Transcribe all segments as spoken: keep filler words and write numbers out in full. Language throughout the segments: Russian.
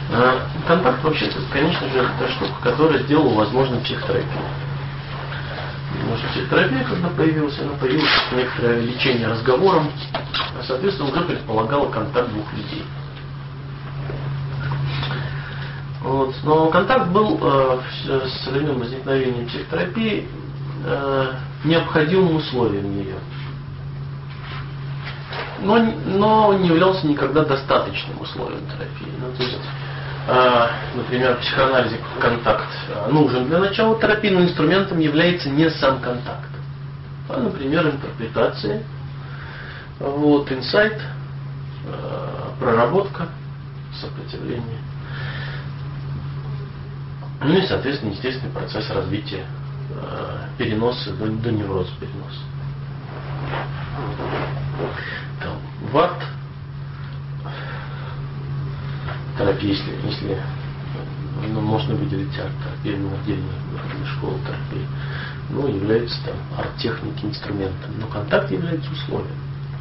Контакт вообще-то, конечно же, это штука, которая сделала возможным психотерапию. Потому что психотерапия, когда появилась, она появилась как некоторое лечение разговором, а, соответственно, уже предполагала контакт двух людей. Вот. Но контакт был э, с времен возникновения психотерапии э, необходимым условием ее. Но, но не являлся никогда достаточным условием терапии. Ну, то есть, э, например, в психоанализе контакт нужен для начала терапии, но инструментом является не сам контакт. А, например, интерпретация, вот, инсайт, э, проработка, сопротивление. Ну и, соответственно, естественный процесс развития э, переноса до, до невроза переноса. Там, ВАРТ, терапия, если, если ну, можно выделить арт-терапию, ну, отдельно школу терапии, ну, является там арт-техники инструментом, но контакт является условием.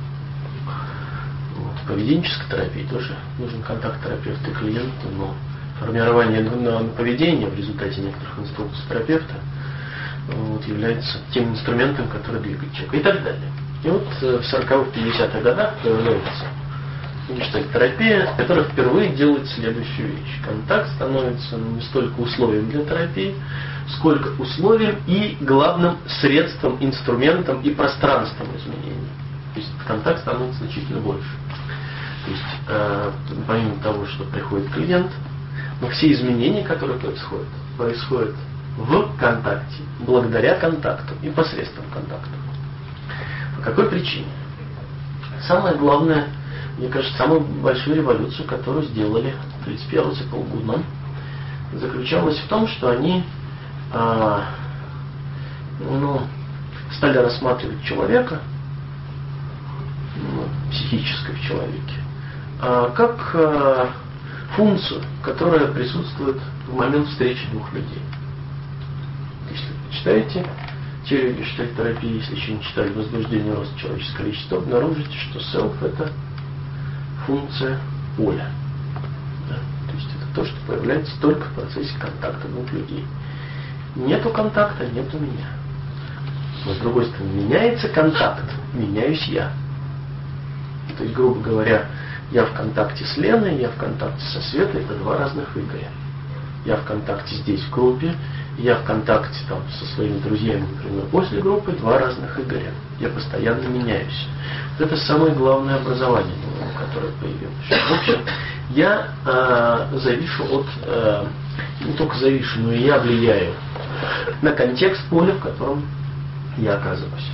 Вот. В поведенческой терапии тоже нужен контакт терапевта и клиента, но формирование поведения в результате некоторых инструкций терапевта вот, является тем инструментом, который двигает человека и так далее. И вот в сороковых-пятидесятых годах появляется гештальт-терапия, которая впервые делает следующую вещь. Контакт становится не столько условием для терапии, сколько условием и главным средством, инструментом и пространством изменений. То есть контакт становится значительно больше. То есть э, помимо того, что приходит клиент, но все изменения, которые происходят, происходят в контакте, благодаря контакту и посредством контакта. По какой причине? Самое главное, мне кажется, самую большую революцию, которую сделали тридцать первый цикл Гудман, заключалась в том, что они а, ну, стали рассматривать человека, ну, психическое в человеке, а, как а, функцию, которая присутствует в момент встречи двух людей. Если вы читаете теорию гештальт-терапии, если еще не читали «Возбуждение роста человеческого личества», обнаружите, что селф — это функция поля. Да? То есть это то, что появляется только в процессе контакта двух людей. Нету контакта, нету меня. Но с другой стороны, меняется контакт, меняюсь я. То есть, грубо говоря, я в контакте с Леной, я в контакте со Светой, это два разных Игоря. Я в контакте здесь в группе, я в контакте там со своими друзьями, например, после группы, два разных Игоря. Я постоянно меняюсь. Вот это самое главное образование, которое появилось. В общем, я э, завишу от, э, не только завишу, но и я влияю на контекст поля, в котором я оказываюсь.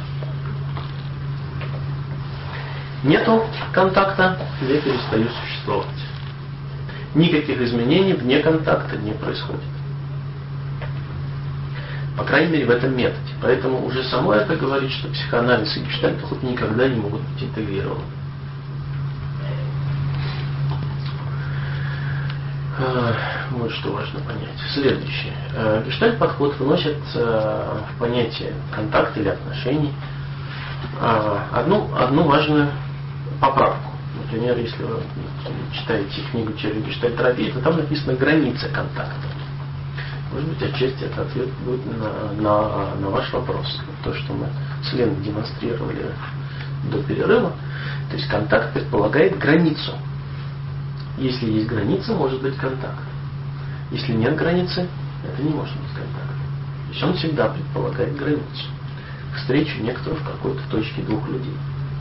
Нету контакта, я перестаю существовать. Никаких изменений вне контакта не происходит. По крайней мере, в этом методе. Поэтому уже само это говорит, что психоанализ и гештальт-подход никогда не могут быть интегрированы. Вот что важно понять. Следующее. Гештальт-подход вносит в понятие контакта или отношений одну, одну важную поправку. Например, если вы читаете книгу «Теория гештальт-терапии», то там написано «граница контакта». Может быть, отчасти это ответ будет на, на, на ваш вопрос. То, что мы с Леной демонстрировали до перерыва. То есть контакт предполагает границу. Если есть граница, может быть контакт. Если нет границы, это не может быть контакт. То есть он всегда предполагает границу. Встречу некоторую в какой-то точке двух людей.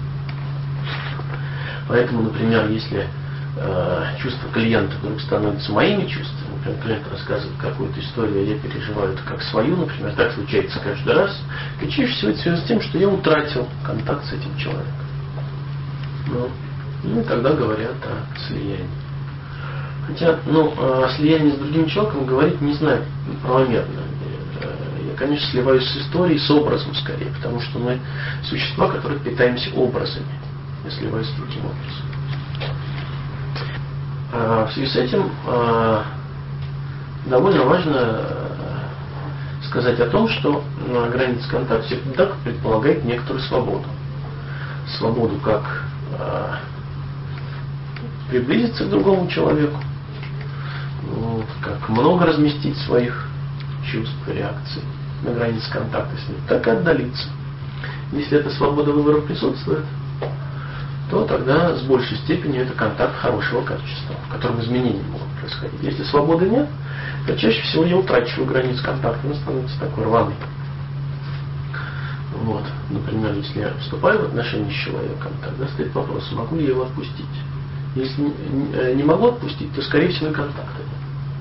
Поэтому, например, если э, чувства клиента вдруг становятся моими чувствами, например, клиент рассказывает какую-то историю, я переживаю это как свою, например, так случается каждый раз, то чаще всего это связано с тем, что я утратил контакт с этим человеком. Ну, ну и тогда говорят о слиянии. Хотя, ну, о слиянии с другим человеком говорить не знаю правомерно. Я, конечно, сливаюсь с историей, с образом скорее, потому что мы существа, которые питаемся образами. Я сливаюсь с другим образом. А в связи с этим а, довольно важно а, сказать о том, что а, граница контакта всегда предполагает некоторую свободу. Свободу как а, приблизиться к другому человеку, как много разместить своих чувств и реакций на границе контакта с ним, так и отдалиться. Если эта свобода выбора присутствует, то тогда с большей степенью это контакт хорошего качества, в котором изменения могут происходить. Если свободы нет, то чаще всего я утрачиваю границу контакта, она становится такой рваной. Вот. Например, если я вступаю в отношения с человеком, тогда стоит вопрос, могу ли я его отпустить. Если не, не могу отпустить, то, скорее всего, и контакта нет.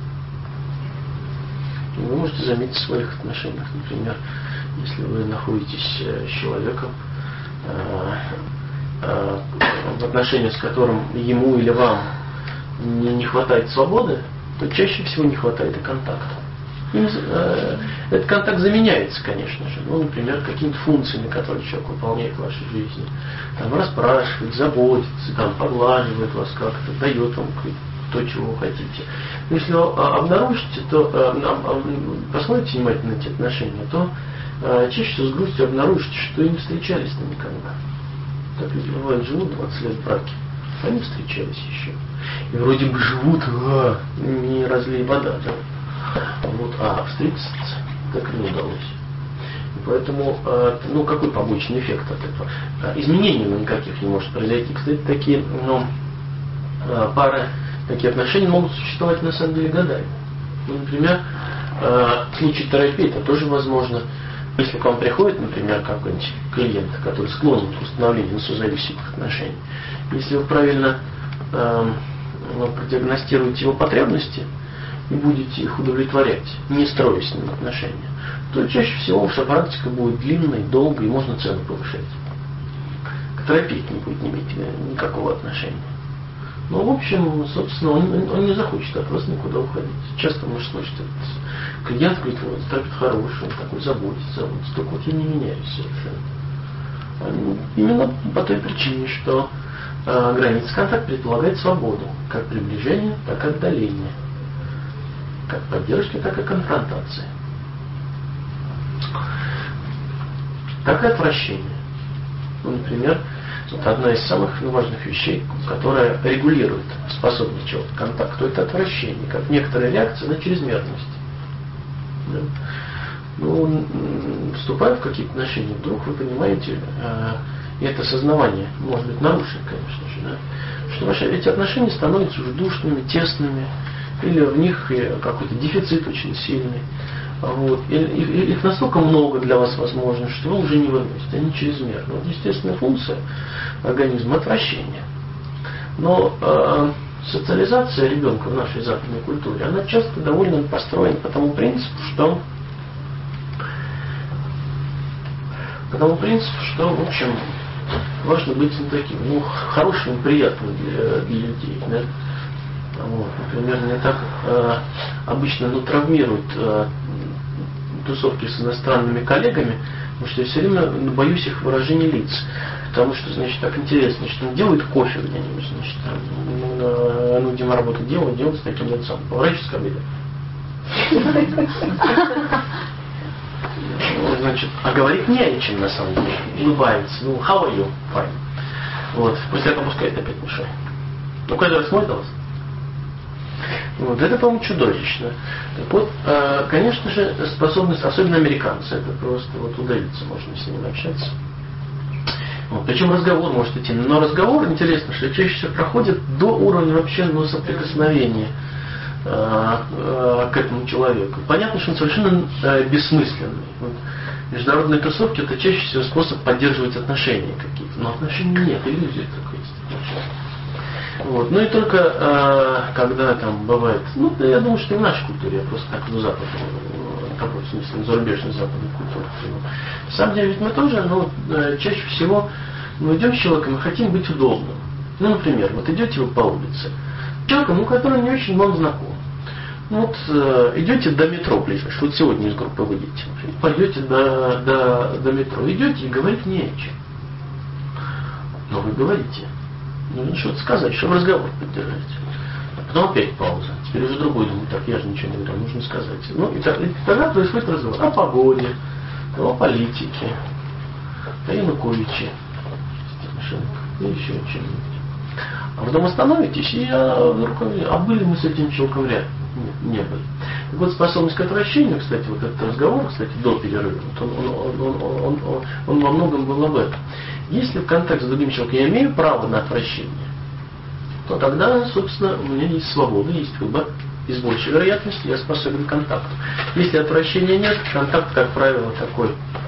И вы можете заметить в своих отношениях, например, если вы находитесь с человеком, э, э, в отношениях с которым ему или вам не, не хватает свободы, то чаще всего не хватает и контакта. И, э, этот контакт заменяется, конечно же. Ну, например, какими-то функциями, которые человек выполняет в вашей жизни. Там расспрашивает, заботится, там, поглаживает вас как-то, дает вам то, чего вы хотите. Но если вы обнаружите, то э, посмотрите внимательно эти отношения, то э, чаще всего с грустью обнаружите, что и не встречались-то никогда. Так люди бывают, живут двадцать лет в браке, они встречались еще. И вроде бы живут, а, не разлей вода, да. Вот, а встретиться так и не удалось. И поэтому, ну, какой побочный эффект от этого? Изменений никаких не может произойти. Кстати, такие, ну, пары, такие отношения могут существовать на самом деле годами. Ну, например, в случае терапии это тоже возможно. Если к вам приходит, например, какой-нибудь клиент, который склонен к установлению созависимых отношений, если вы правильно э, продиагностируете его потребности и будете их удовлетворять, не строя с ним отношения, то чаще всего ваша практика будет длинной, долгой, и можно цену повышать. К терапии не будет не иметь никакого отношения. Но, в общем, собственно, он, он не захочет от вас никуда уходить. Часто может слышать этот клиент, говорит, вот, так хороший, он такой заботится, вот, столько вот я не меняюсь совершенно. Именно по той причине, что э, граница контакта предполагает свободу, как приближение, так и отдаление, как поддержки, так и конфронтации, так и отвращение. Ну, например, вот одна из самых важных вещей, которая регулирует способность человека к контакту, это отвращение, как некоторая реакция на чрезмерность. Да? Ну, вступая в какие-то отношения, вдруг вы понимаете, э, и это сознание может быть нарушено, конечно же, да? Что ваши эти отношения становятся уже душными, тесными, или в них какой-то дефицит очень сильный. Вот. И, и, их настолько много для вас возможно, что вы уже не выносите, они чрезмерны. Вот естественная функция организма — отвращение. Но э, социализация ребенка в нашей западной культуре, она часто довольно построена по тому принципу, что по тому принципу, что, в общем, важно быть ну, таким, ну, хорошим, приятным для, для людей. Да? Вот, например, меня так э, обычно ну, травмируют э, тусовки с иностранными коллегами, потому что я все время боюсь их выражений лиц. Потому что, значит, так интересно, значит, он делает кофе где-нибудь, значит, там, ну, ну, где мы работу делаем, делает с таким лицом. Поворачивается ко мне. Значит, а говорит не о чем на самом деле. Улыбается. Ну, how are you? Fine. Вот. После этого пускает опять мешай. Ну, каждый раз смотрит на вас. Вот, это, по-моему, чудовищно. Так вот, э, конечно же, способность, особенно американцы, это просто вот удавиться можно с ними общаться. Вот, причем разговор может идти. Но разговор, интересно, что чаще всего проходит до уровня вообще ну, соприкосновения э, э, к этому человеку. Понятно, что он совершенно э, бессмысленный. Вот, международные тусовки — это чаще всего способ поддерживать отношения какие-то. Но отношений нет, иллюзия такой есть. Вот. Ну и только э, когда там бывает, ну да, я думаю, что и в нашей культуре, я просто так в западную, какой смысле, зарубежной западной культуре. На самом деле ведь мы тоже, ну, э, чаще всего мы идем с человеком и хотим быть удобным. Ну, например, вот идете вы по улице, человеком, ну, который не очень вам знаком. Ну, вот э, идете до метро ближайшее, вот сегодня из группы выйдете, пойдете до, до, до метро, идете и говорить не о чем. Но вы говорите. Нужно что-то сказать, чтобы разговор поддержать. А потом опять пауза. Теперь уже другой думает, так, я же ничего не говорю, нужно сказать. Ну, и, так, и тогда происходит разговор о погоде, о политике, о Януковиче, и еще о чем-нибудь. А потом остановитесь, и я вдруг, а были мы с этим человеком рядом? Нет, не были. Так вот, способность к отвращению, кстати, вот этот разговор, кстати, до перерыва, вот он, он, он, он, он, он во многом был об этом. Если в контакте с другим человеком я имею право на отвращение, то тогда, собственно, у меня есть свобода, есть выбор, и с большей вероятностью я способен к контакту. Если отвращения нет, контакт, как правило, такой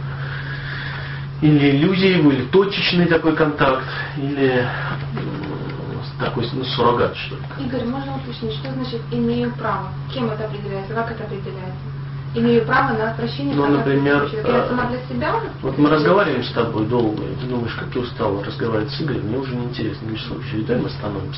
или иллюзия его, или точечный такой контакт, или такой, ну, суррогат, что ли. Игорь, можно уточнить, что значит «имею право»? Кем это определяется? Как это определяется? Имею право на отвращение. Ну, например, я сама для себя? Вот мы разговариваем с тобой долго, и ты думаешь, как ты устал разговаривать с Игорем, мне уже неинтересно. Говоришь, слушай, дай мы остановимся.